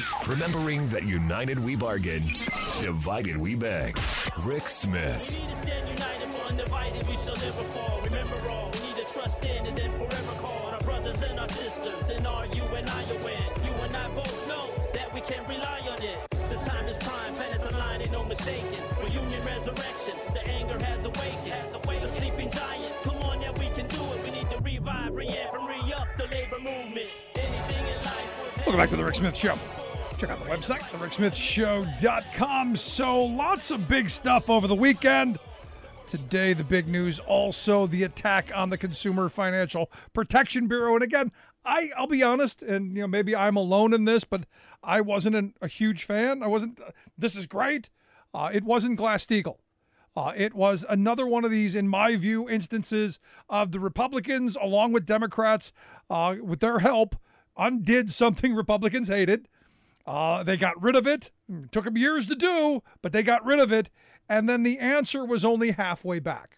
Remembering that united we bargain, divided we beg. Rick Smith. We need to stand united, for undivided we shall never fall. Remember all, we need to trust in and then forever call on our brothers and our sisters. And are you and I are win? You and I both know that we can rely on it. The time is prime, planets aligned, ain't no mistaking. For union resurrection, the anger has awakened. The sleeping giant, come on, yeah, we can do it. We need to revive, re-amp, and re-up the labor movement. Anything in life. Welcome back to The Rick Smith Show. Check out the website, thericksmithshow.com. So lots of big stuff over the weekend. Today, the big news, also the attack on the Consumer Financial Protection Bureau. And again, I'll be honest, and maybe I'm alone in this, but I wasn't a huge fan. I wasn't, this is great. It wasn't Glass-Steagall. It was another one of these, in my view, instances of the Republicans, along with Democrats, with their help, undid something Republicans hated. They got rid of it. It took them years to do, but they got rid of it. And then the answer was only halfway back.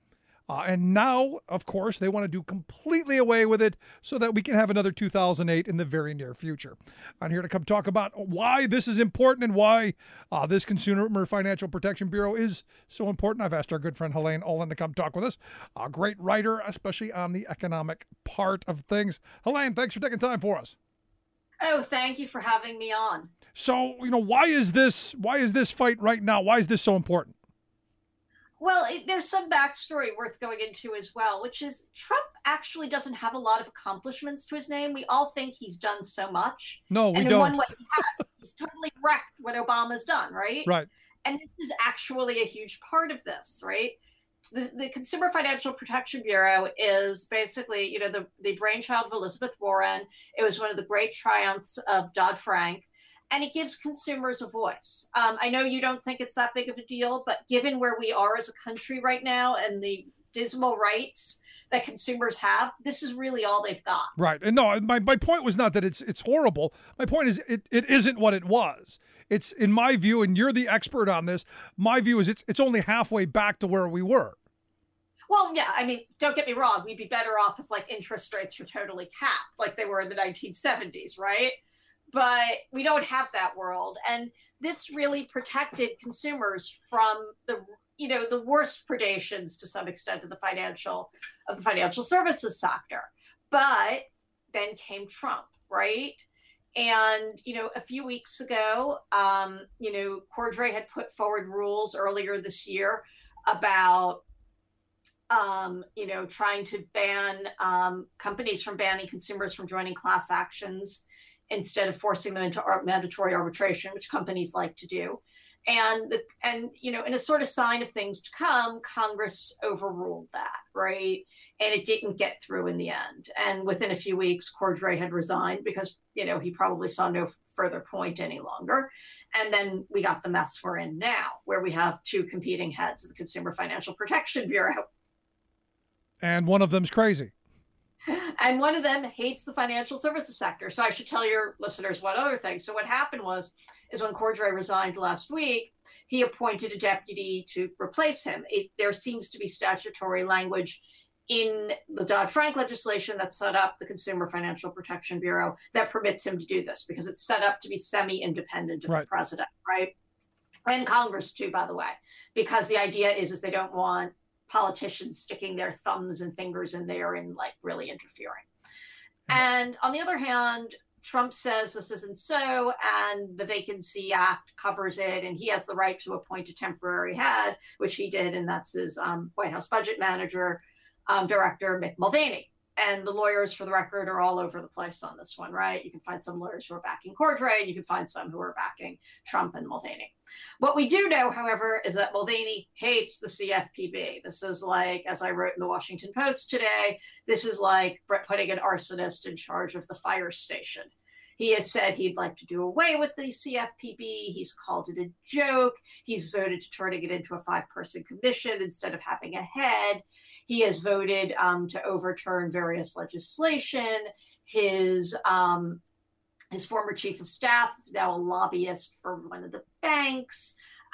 And now, of course, they want to do completely away with it so that we can have another 2008 in the very near future. I'm here to come talk about why this is important and why this Consumer Financial Protection Bureau is so important. I've asked our good friend Helene Olin to come talk with us, a great writer, especially on the economic part of things. Helene, thanks for taking time for us. Oh, thank you for having me on. So, why is this fight right now? Why is this so important? Well, there's some backstory worth going into as well, which is Trump actually doesn't have a lot of accomplishments to his name. We all think he's done so much. No, we and don't. In one way, he has. He's totally wrecked what Obama's done, right? Right. And this is actually a huge part of this, right? The Consumer Financial Protection Bureau is basically, the brainchild of Elizabeth Warren. It was one of the great triumphs of Dodd-Frank. And it gives consumers a voice. I know you don't think it's that big of a deal, but given where we are as a country right now and the dismal rights that consumers have, this is really all they've got. Right. And no, my point was not that it's horrible. My point is it isn't what it was. It's, in my view, and you're the expert on this, my view is it's only halfway back to where we were. Well, yeah, I mean, don't get me wrong. We'd be better off if interest rates were totally capped like they were in the 1970s, right? But we don't have that world. And this really protected consumers from the worst predations to some extent of the financial services sector. But then came Trump, right? And, a few weeks ago, Cordray had put forward rules earlier this year about, trying to ban companies from banning consumers from joining class actions instead of forcing them into mandatory arbitration, which companies like to do. And in a sort of sign of things to come, Congress overruled that, right? And it didn't get through in the end. And within a few weeks, Cordray had resigned because, he probably saw no further point any longer. And then we got the mess we're in now, where we have two competing heads of the Consumer Financial Protection Bureau. And one of them's crazy. And one of them hates the financial services sector. So I should tell your listeners one other thing. So what happened is when Cordray resigned last week, he appointed a deputy to replace him. There seems to be statutory language in the Dodd-Frank legislation that set up the Consumer Financial Protection Bureau that permits him to do this because it's set up to be semi-independent of the president, right? And Congress too, by the way, because the idea is they don't want politicians sticking their thumbs and fingers in there and really interfering. And on the other hand, Trump says this isn't so, and the Vacancy Act covers it, and he has the right to appoint a temporary head, which he did, and that's his White House budget manager, Director Mick Mulvaney. And the lawyers, for the record, are all over the place on this one, right? You can find some lawyers who are backing Cordray, and you can find some who are backing Trump and Mulvaney. What we do know, however, is that Mulvaney hates the CFPB. This is as I wrote in the Washington Post today, this is like putting an arsonist in charge of the fire station. He has said he'd like to do away with the CFPB. He's called it a joke. He's voted to turning it into a 5-person commission instead of having a head. He has voted to overturn various legislation. His former chief of staff is now a lobbyist for one of the banks.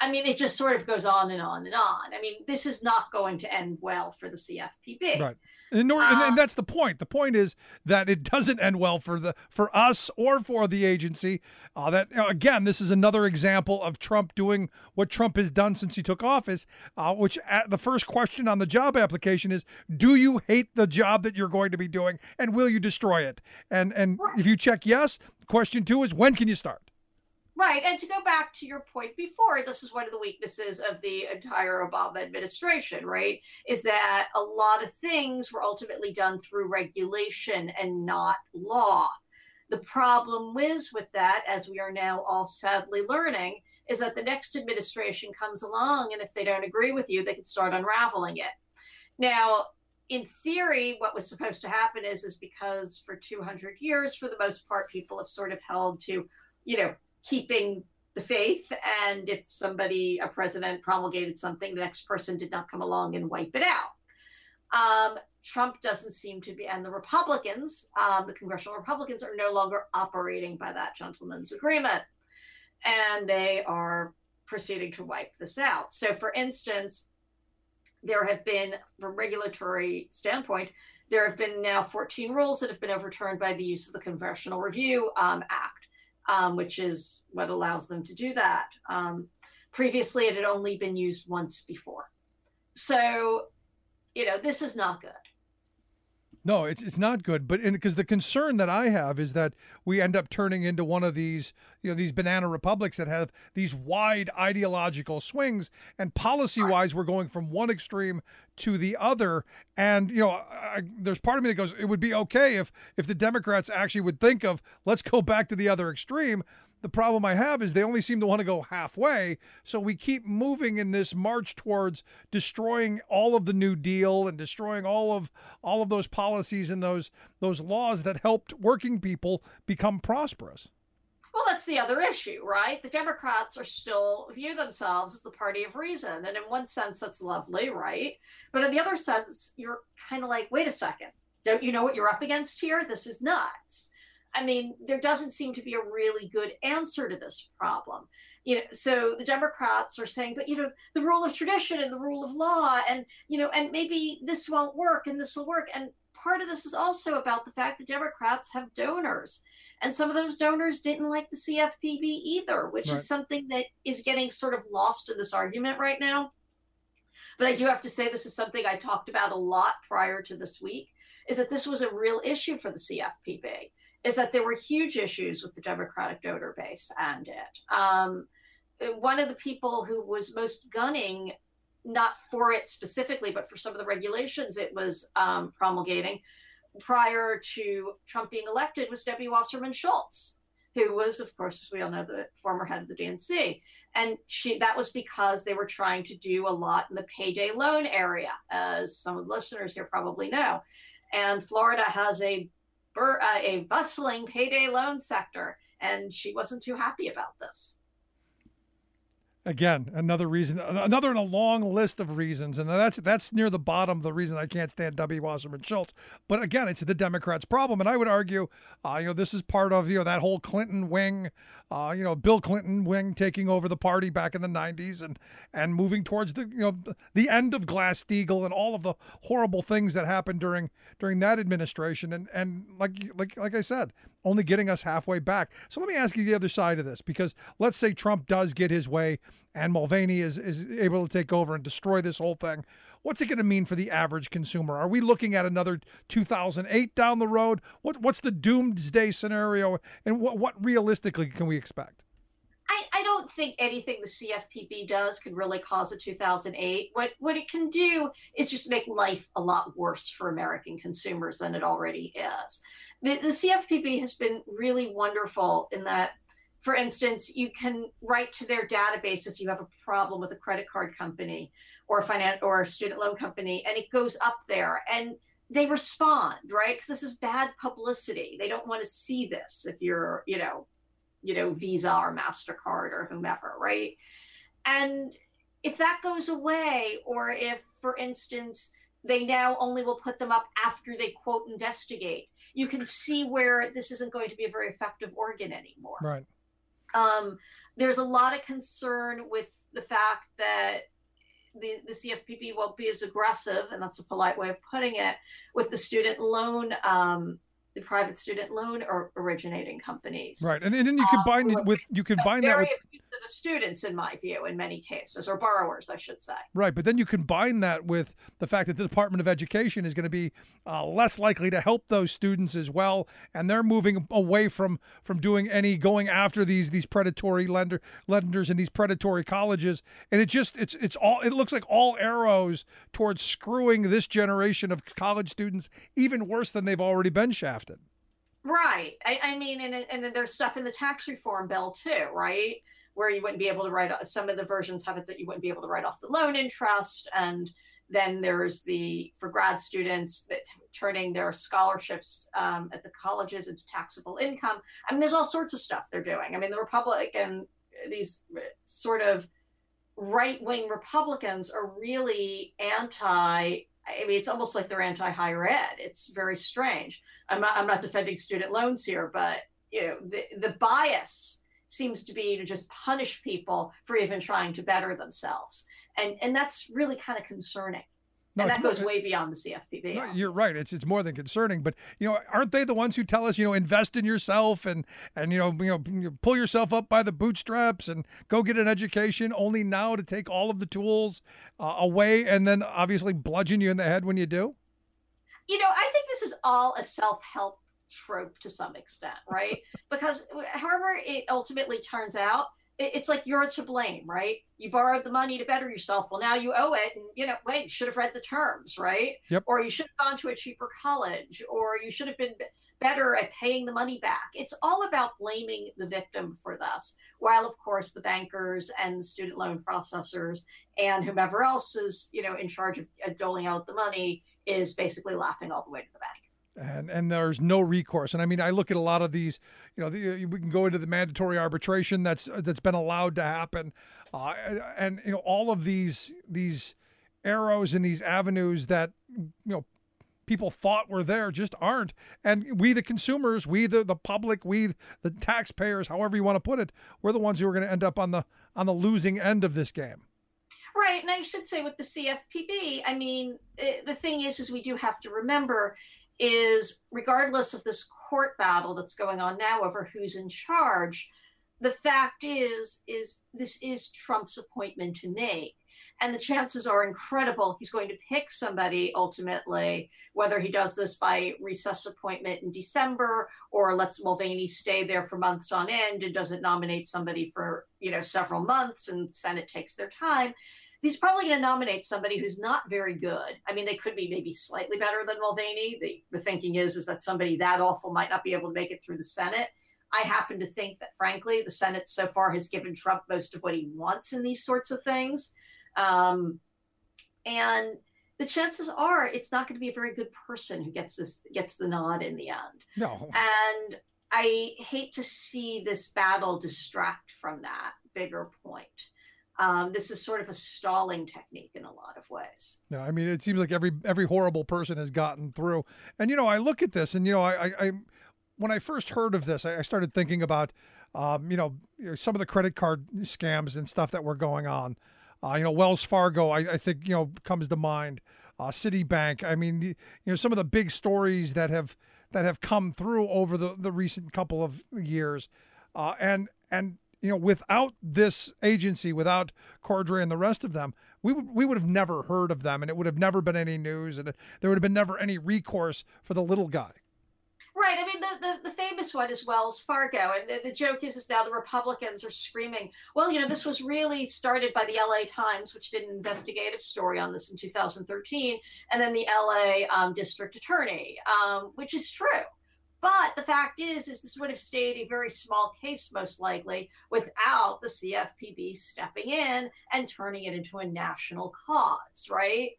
I mean, it just sort of goes on and on and on. I mean, this is not going to end well for the CFPB. Right. And that's the point. The point is that it doesn't end well for us or for the agency. Again, this is another example of Trump doing what Trump has done since he took office, which the first question on the job application is, do you hate the job that you're going to be doing, and will you destroy it? And if you check yes, question 2 is, when can you start? Right. And to go back to your point before, this is one of the weaknesses of the entire Obama administration, right? Is that a lot of things were ultimately done through regulation and not law. The problem is with that, as we are now all sadly learning, is that the next administration comes along, and if they don't agree with you, they can start unraveling it. Now, in theory, what was supposed to happen is because for 200 years, for the most part, people have sort of held to, keeping the faith. And if a president promulgated something, the next person did not come along and wipe it out. Trump doesn't seem to be, and the Republicans, the congressional Republicans, are no longer operating by that gentleman's agreement. And they are proceeding to wipe this out. So, for instance, there have been, from a regulatory standpoint, there have been now 14 rules that have been overturned by the use of the Congressional Review Act. Which is what allows them to do that. Previously, it had only been used once before. So, this is not good. No, it's not good. But because the concern that I have is that we end up turning into one of these, these banana republics that have these wide ideological swings, and policy-wise, we're going from one extreme to the other. And there's part of me that goes, it would be okay if the Democrats actually would think of, let's go back to the other extreme. The problem I have is they only seem to want to go halfway. So we keep moving in this march towards destroying all of the New Deal and destroying all of those policies and those laws that helped working people become prosperous. Well, that's the other issue, right? The Democrats view themselves as the party of reason. And in one sense, that's lovely, right? But in the other sense, you're kind of like, wait a second, don't you know what you're up against here? This is nuts. I mean, there doesn't seem to be a really good answer to this problem. So the Democrats are saying, but, the rule of tradition and the rule of law and, and maybe this won't work and this will work. And part of this is also about the fact that Democrats have donors. And some of those donors didn't like the CFPB either, which is something that is getting sort of lost in this argument right now. But I do have to say, this is something I talked about a lot prior to this week, is that this was a real issue for the CFPB. Is that there were huge issues with the Democratic donor base and it. One of the people who was most gunning, not for it specifically, but for some of the regulations it was promulgating prior to Trump being elected, was Debbie Wasserman Schultz, who was, of course, as we all know, the former head of the DNC. And that was because they were trying to do a lot in the payday loan area, as some of the listeners here probably know. And Florida has a bustling payday loan sector, and she wasn't too happy about this. Again, another reason, another in a long list of reasons, and that's near the bottom of the reason I can't stand Debbie Wasserman Schultz. But again, it's the Democrats' problem, and I would argue, this is part of that whole Clinton wing, Bill Clinton wing taking over the party back in the '90s and moving towards the end of Glass-Steagall and all of the horrible things that happened during that administration, and like I said, only getting us halfway back. So let me ask you the other side of this, because let's say Trump does get his way and Mulvaney is able to take over and destroy this whole thing. What's it going to mean for the average consumer? Are we looking at another 2008 down the road? What's the doomsday scenario, and what realistically can we expect? I don't think anything the CFPB does could really cause a 2008. What it can do is just make life a lot worse for American consumers than it already is. The CFPB has been really wonderful in that, for instance, you can write to their database if you have a problem with a credit card company or a student loan company, and it goes up there and they respond, right? Because this is bad publicity. They don't want to see this if you're, Visa or MasterCard or whomever, right? And if that goes away, or if, for instance, they now only will put them up after they, quote, investigate, you can see where this isn't going to be a very effective organ anymore. Right. There's a lot of concern with the fact that the CFPB won't be as aggressive, and that's a polite way of putting it, with the student loan, the private student loan or originating companies. Right, and then you combine it with that with abusive of students, in my view, in many cases, or borrowers, I should say. Right, but then you combine that with the fact that the Department of Education is going to be less likely to help those students as well, and they're moving away from going after these predatory lenders and these predatory colleges, and it looks like all arrows towards screwing this generation of college students even worse than they've already been shafted. Right. I mean, and then there's stuff in the tax reform bill too, right? Where you wouldn't be able to write, some of the versions have it that you wouldn't be able to write off the loan interest. And then there's for grad students that turning their scholarships at the colleges into taxable income. I mean, there's all sorts of stuff they're doing. I mean, the Republican, these sort of right-wing Republicans are really it's almost like they're anti-higher ed. It's very strange. I'm not defending student loans here, but the bias seems to be to just punish people for even trying to better themselves, and that's really kind of concerning. No, and that goes way beyond the CFPB. No, you're right. It's more than concerning. But aren't they the ones who tell us invest in yourself and pull yourself up by the bootstraps and go get an education? Only now to take all of the tools away and then obviously bludgeon you in the head when you do. I think this is all a self-help trope to some extent, right? Because however it ultimately turns out, it's like you're to blame, right? You borrowed the money to better yourself. Well, now you owe it. And, wait, you should have read the terms, right? Yep. Or you should have gone to a cheaper college, or you should have been better at paying the money back. It's all about blaming the victim for this, while, of course, the bankers and the student loan processors and whomever else is, in charge of doling out the money is basically laughing all the way to the bank. And there's no recourse. And I mean, I look at a lot of these, we can go into the mandatory arbitration that's been allowed to happen. And all of these arrows and these avenues that, people thought were there just aren't. And we, the consumers, we, the public, we, the taxpayers, however you want to put it, we're the ones who are going to end up on the losing end of this game. Right. And I should say with the CFPB, I mean, the thing is we do have to remember is regardless of this court battle that's going on now over who's in charge, the fact is this is Trump's appointment to make. And the chances are incredible he's going to pick somebody ultimately, whether he does this by recess appointment in December or lets Mulvaney stay there for months on end and doesn't nominate somebody for, several months and Senate takes their time. He's probably going to nominate somebody who's not very good. I mean, they could be maybe slightly better than Mulvaney. The thinking is that somebody that awful might not be able to make it through the Senate. I happen to think that, frankly, the Senate so far has given Trump most of what he wants in these sorts of things. And the chances are it's not going to be a very good person who gets the nod in the end. No. And I hate to see this battle distract from that bigger point. This is sort of a stalling technique in a lot of ways. Yeah, I mean, it seems like every horrible person has gotten through. And, I look at this and, I when I first heard of this, I started thinking about, some of the credit card scams and stuff that were going on. Wells Fargo, I think, comes to mind. Citibank. I mean, some of the big stories that have come through over the recent couple of years. And without this agency, without Cordray and the rest of them, we would have never heard of them, and it would have never been any news, and there would have been never any recourse for the little guy. Right. I mean, the famous one is Wells Fargo. And the joke is now the Republicans are screaming, well, this was really started by the LA Times, which did an investigative story on this in 2013, and then the LA district attorney, which is true. But the fact is this would have stayed a very small case, most likely, without the CFPB stepping in and turning it into a national cause, right?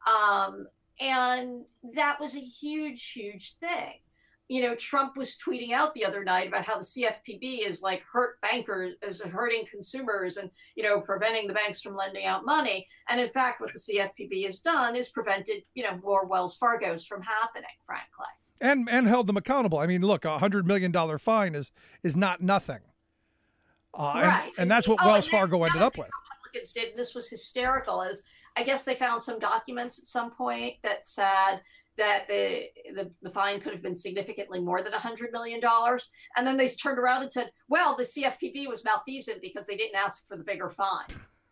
And that was a huge, huge thing. Trump was tweeting out the other night about how the CFPB is hurt bankers, is hurting consumers and, preventing the banks from lending out money. And in fact, what the CFPB has done is prevented, more Wells Fargos from happening, frankly. And held them accountable. I mean, look, $100 million fine is not nothing. Right. And that's what Wells Fargo ended up with. Republicans did, and this was hysterical, is I guess they found some documents at some point that said that the fine could have been significantly more than $100 million. And then they turned around and said, well, the CFPB was malfeasant because they didn't ask for the bigger fine.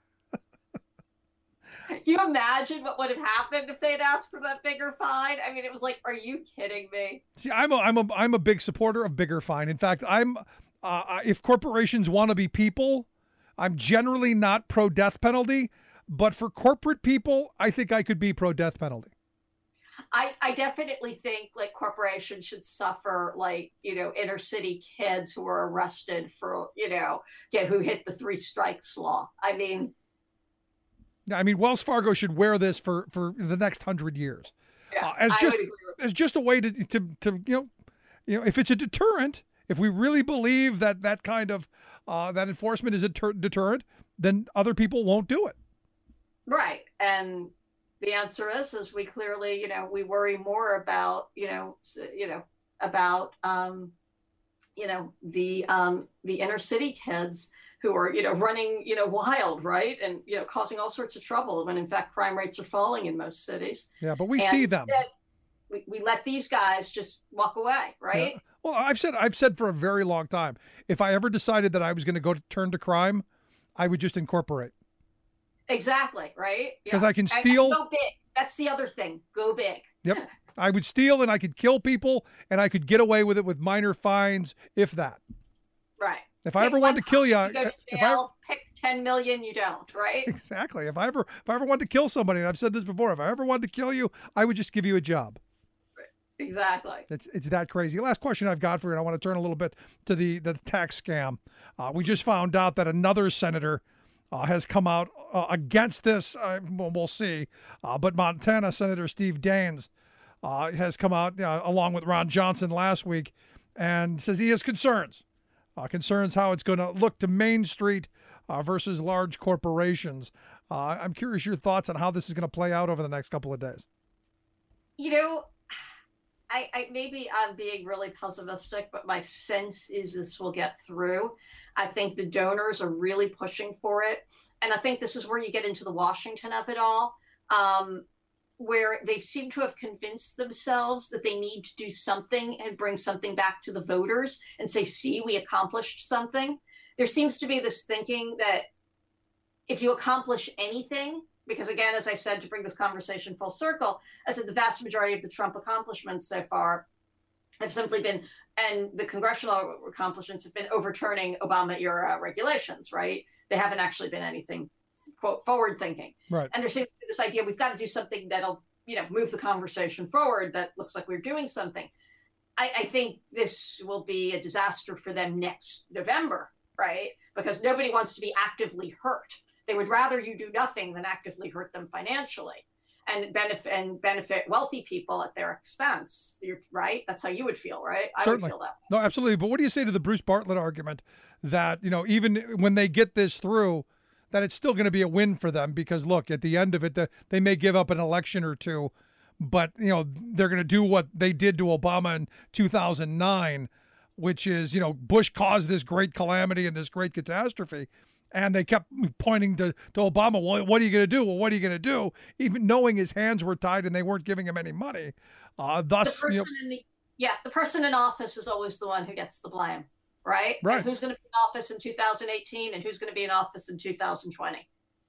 Can you imagine what would have happened if they had asked for that bigger fine? I mean, it was like, are you kidding me? See, I'm a big supporter of bigger fine. In fact, if corporations want to be people, I'm generally not pro death penalty, but for corporate people, I think I could be pro death penalty. I definitely think like corporations should suffer like, inner city kids who were arrested for, who hit the 3 strikes law. I mean, Wells Fargo should wear this for the next 100 years, as just a way to if it's a deterrent. If we really believe that kind of that enforcement is a deterrent, then other people won't do it. Right, and the answer is we clearly we worry more about the inner kid kids who are, running, wild, right? And, causing all sorts of trouble when in fact crime rates are falling in most cities. Yeah, but we see them. We let these guys just walk away, right? Yeah. Well, I've said for a very long time, if I ever decided that I was going to turn to crime, I would just incorporate. Exactly, right? Because I can steal. Go big. That's the other thing. Go big. Yep. I would steal and I could kill people and I could get away with it with minor fines, if that. Right. If I ever wanted to kill you, go to jail, pick 10 million, you don't, right? Exactly. If I ever wanted to kill somebody, and I've said this before, if I ever wanted to kill you, I would just give you a job. Right. Exactly. It's that crazy. Last question I've got for you, and I want to turn a little bit to the tax scam. We just found out that another senator has come out against this. We'll see. But Montana Senator Steve Daines has come out along with Ron Johnson last week and says he has concerns. Concerns how it's going to look to Main Street versus large corporations. I'm curious your thoughts on how this is going to play out over the next couple of days. I maybe I'm being really pessimistic, but my sense is this will get through. I think the donors are really pushing for it. And I think this is where you get into the Washington of it all, where they seem to have convinced themselves that they need to do something and bring something back to the voters and say, see, we accomplished something. There seems to be this thinking that if you accomplish anything, because again, as I said, to bring this conversation full circle, I said the vast majority of the Trump accomplishments so far have simply been, and the congressional accomplishments have been overturning Obama-era regulations, right? They haven't actually been anything, quote, forward thinking. Right. And there seems to be this idea, we've got to do something that'll, move the conversation forward that looks like we're doing something. I think this will be a disaster for them next November, right? Because nobody wants to be actively hurt. They would rather you do nothing than actively hurt them financially and benefit wealthy people at their expense. You're right. That's how you would feel, right? Certainly. I would feel that way. No, absolutely. But what do you say to the Bruce Bartlett argument that, even when they get this through, that it's still going to be a win for them? Because look, at the end of it, they may give up an election or two, but they're going to do what they did to Obama in 2009, which is, Bush caused this great calamity and this great catastrophe. And they kept pointing to Obama. Well, what are you going to do? Well, what are you going to do? Even knowing his hands were tied and they weren't giving him any money. Thus, the person in office is always the one who gets the blame, right? Right. And who's going to be in office in 2018 and who's going to be in office in 2020?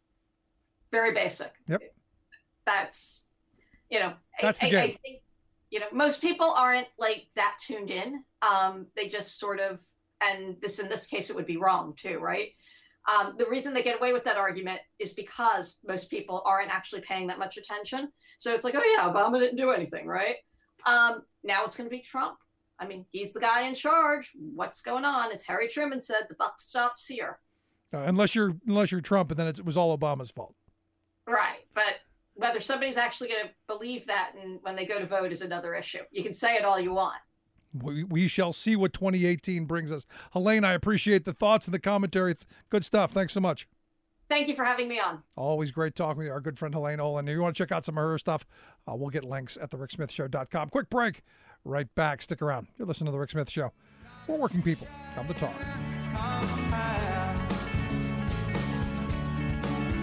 Very basic. Yep. That's, that's the game. I think, most people aren't like that tuned in. They just sort of, and in this case, it would be wrong too, right? The reason they get away with that argument is because most people aren't actually paying that much attention. So it's like, oh yeah, Obama didn't do anything, right? Now it's going to be Trump. I mean, he's the guy in charge. What's going on? As Harry Truman said, the buck stops here. Unless you're Trump, and then it was all Obama's fault. Right, but whether somebody's actually going to believe that and when they go to vote is another issue. You can say it all you want. We shall see what 2018 brings us. Helene, I appreciate the thoughts and the commentary. Good stuff. Thanks so much. Thank you for having me on. Always great talking with you, our good friend Helene Olin. If you want to check out some of her stuff, we'll get links at thericksmithshow.com. Quick break. Right back. Stick around. You're listening to The Rick Smith Show. We're working people. Come to talk.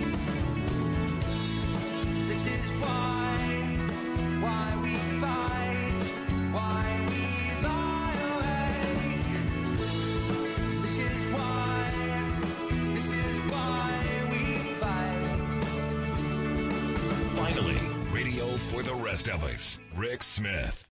Finally, radio for the rest of us. Rick Smith.